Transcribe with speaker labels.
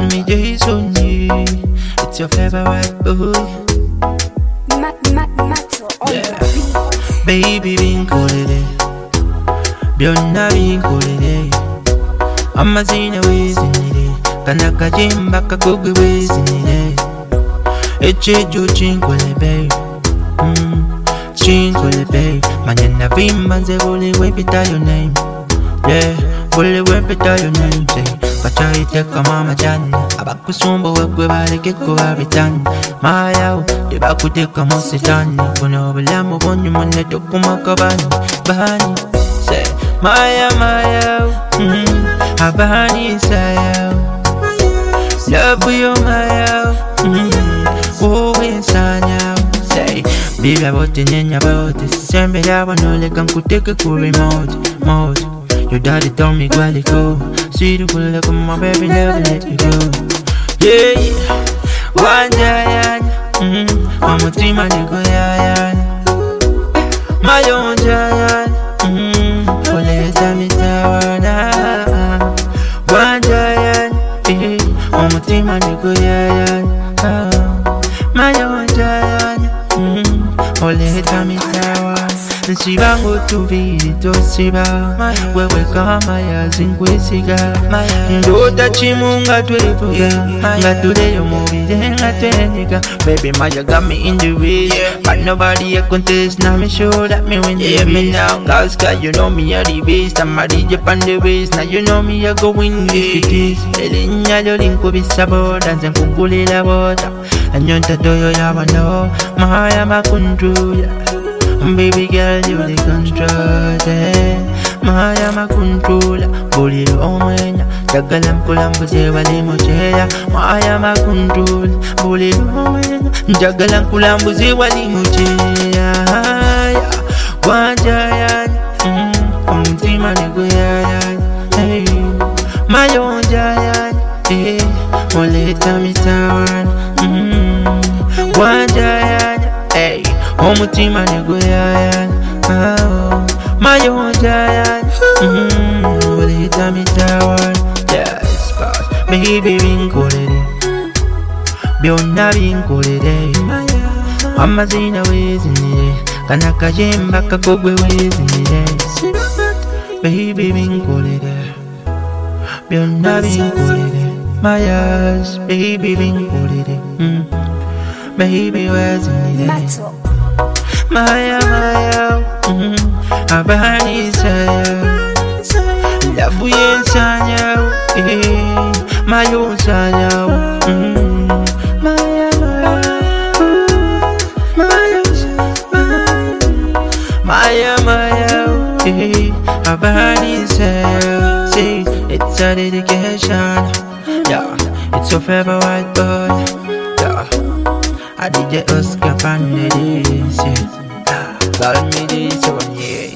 Speaker 1: Call me Jason, yeah. It's your favorite boy. Yeah. Baby vincolere, byonna vincolere. Amazina wezinire, kanaka jimba kakugwe wezinire. Echejo chinkwele babe, chinkwele babe. Manyana vimba nze buli wepita your name. Yeah, buli wepita your name. Say, kachaiteka mama jani, abakusumbo wekwe balekeko babitani. Maya tebakuteka musitani, kuno obulamu bwonyuma netokuma bani. Say, Maya, abani saya. Love you Maya, oh insanya. Say, baby about the nenya about the same yabo no le kan kuteke ku remote. Your daddy told me go see the pull like my baby never let you go. Yeah, one giant, I'm a team and you go yeah. My own giant, let me tell one giant, I'm a team and you go yeah. My own giant, let me tell Nsibango tuviri tosiba wewe kama yazinkwesiga ndota chimunga twevuga ngatuleyo mubire ngatenyika. Baby Maya got me in the way, but nobody contest. Now me show that me win. Yeah, me now cause you know me a the best. I'm a DJ on the waist. Now you know me a go win this it is. Elinya yolinko bisabo dance kukulila bota anyonta doyo yabano Maya makunduya. Baby girl, you the control, Maya ma controller, bully omenya, jagalam kulambu zewali mocheya. Maya ma control, bully omenya, jagalam kulambu zewali mocheya. One giant, umtima negoya, hey, my own giant, hey, only time tawan, one giant, hey. Omutima negoya, my own giant. Will tell me that? Yes, cause baby vincolere, byonna vincolere. Amazina wezinire, kanaka jemba kakogwe wezinire. Baby vincolere, byonna vincolere. My ass, baby vincolere, baby wezinire. Maya, abani saya. Love you saya, mayo saya. Maya, abani saya. See, it's a dedication. Yeah, it's your favorite boy. Yeah, I did the Oscar Pandey. Call me this one, yeah.